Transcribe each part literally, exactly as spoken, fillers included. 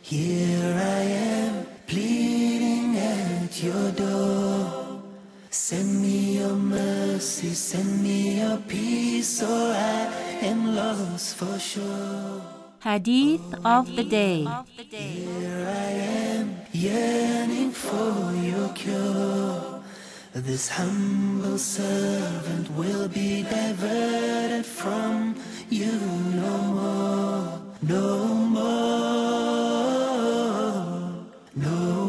Here I am, pleading at your door. Send me your mercy, send me your peace, or I am lost for sure. Hadith of the Day. Here I am, yearning for your cure. This humble servant will be diverted from you no more, no more, no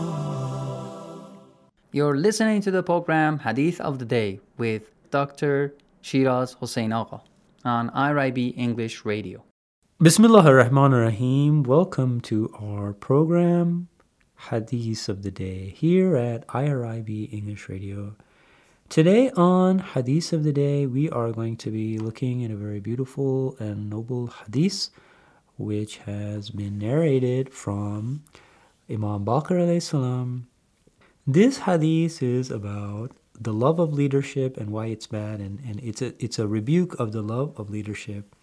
more. You're listening to the program Hadith of the Day with Doctor Shiraz Hossein Agha on I R I B English Radio. Bismillah ar-Rahman ar-Rahim. Welcome to our program Hadith of the Day here at I R I B English Radio. Today on Hadith of the Day, we are going to be looking at a very beautiful and noble hadith which has been narrated from Imam Baqir alayhi salam. This hadith is about the love of leadership and why it's bad, and, and it's a it's a rebuke of the love of leadership.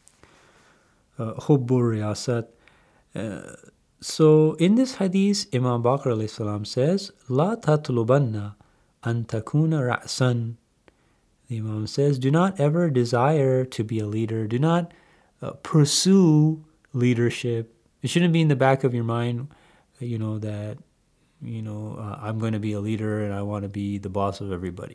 Hubbur riyasat. Uh, so in this hadith, Imam Baqir alayhi salam says, La tatlubanna an takuna ra'san. The Imam says, do not ever desire to be a leader. Do not uh, pursue leadership. It shouldn't be in the back of your mind, you know, that, you know, uh, I'm going to be a leader and I want to be the boss of everybody.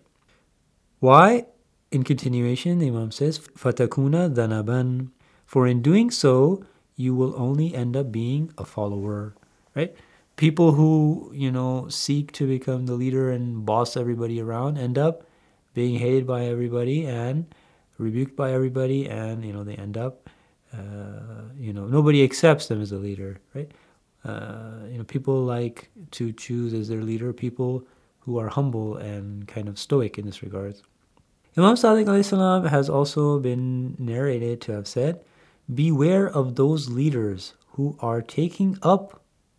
Why? In continuation, the Imam says, fatakuna dhanaban. For in doing so, you will only end up being a follower, right? People who, you know, seek to become the leader and boss everybody around end up being hated by everybody and rebuked by everybody, and, you know, they end up, uh, you know, nobody accepts them as a leader, right? Uh, you know, people like to choose as their leader people who are humble and kind of stoic in this regard. Imam Sadiq alayhi salam has also been narrated to have said, beware of those leaders who are taking up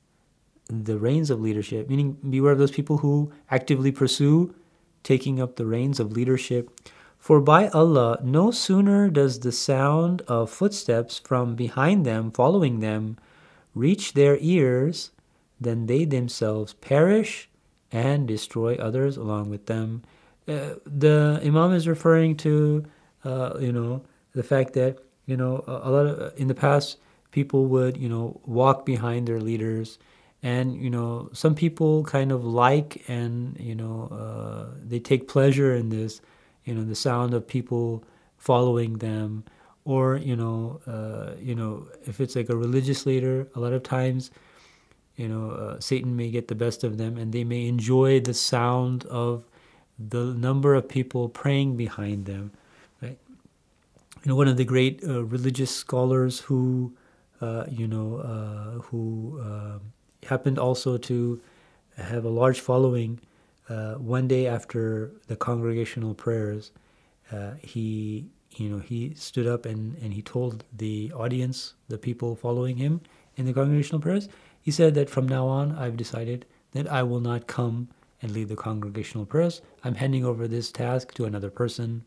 the reins of leadership, meaning beware of those people who actively pursue taking up the reins of leadership. For by Allah, no sooner does the sound of footsteps from behind them following them reach their ears than they themselves perish and destroy others along with them. Uh, the Imam is referring to, uh, you know, the fact that, you know, a, a lot of, in the past, people would, you know, walk behind their leaders, and, you know, some people kind of like and, you know, uh, they take pleasure in this, you know, the sound of people following them, or, you know, uh, you know, if it's like a religious leader, a lot of times, you know, uh, Satan may get the best of them, and they may enjoy the sound of the number of people praying behind them, right? You know, one of the great uh, religious scholars who, uh, you know, uh, who uh, happened also to have a large following, uh, one day after the congregational prayers, uh, he, you know, he stood up and, and he told the audience, the people following him in the congregational prayers, he said that from now on, I've decided that I will not come and lead the congregational prayers. I'm handing over this task to another person.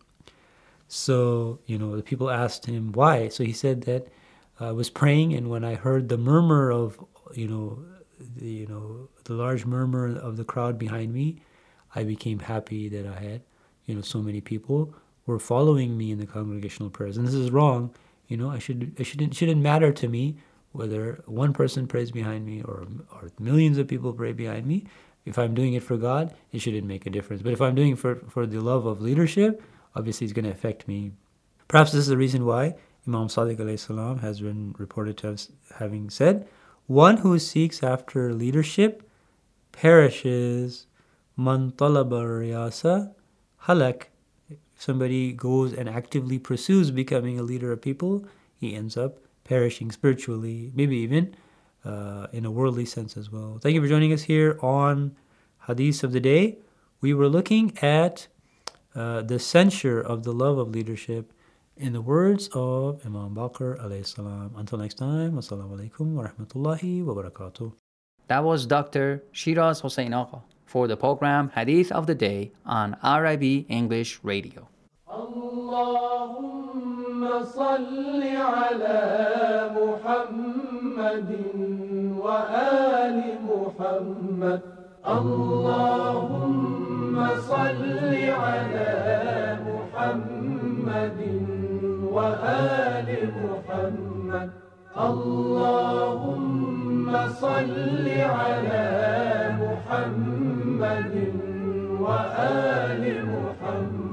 So, you know, the people asked him why. So he said that I was praying, and when I heard the murmur of, you know, the, you know, the large murmur of the crowd behind me, I became happy that I had, you know, so many people were following me in the congregational prayers. And this is wrong. You know, I should, it shouldn't, shouldn't matter to me whether one person prays behind me or, or millions of people pray behind me. If I'm doing it for God, it shouldn't make a difference. But if I'm doing it for, for the love of leadership, obviously it's going to affect me. Perhaps this is the reason why Imam Sadiq alayhi salam has been reported to have having said, one who seeks after leadership perishes. Man talaba riyasa halak. If somebody goes and actively pursues becoming a leader of people, he ends up perishing spiritually, maybe even uh, in a worldly sense as well. Thank you for joining us here on Hadith of the Day. We were looking at uh, the censure of the love of leadership in the words of Imam Baqir alayhi salam. Until next time, wassalamu alaikum wa rahmatullahi wa barakatuh. That was Doctor Shiraz Hossein Agha for the program Hadith of the Day on I R I B English Radio. Allahumma salli ala Muhammadin وآل محمد اللهم صل على محمد وآل محمد اللهم صل على محمد وآل محمد